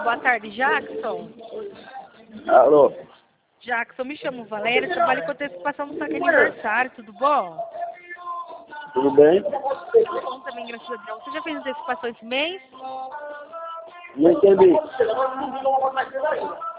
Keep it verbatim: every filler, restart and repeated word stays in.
boa tarde, Jackson. Alô? Jackson, me chamo Valéria, trabalho com antecipação do seu aniversário, tudo bom? Tudo bem? Tudo bom também, graças a Deus. Você já fez antecipação esse mês? Não entendi.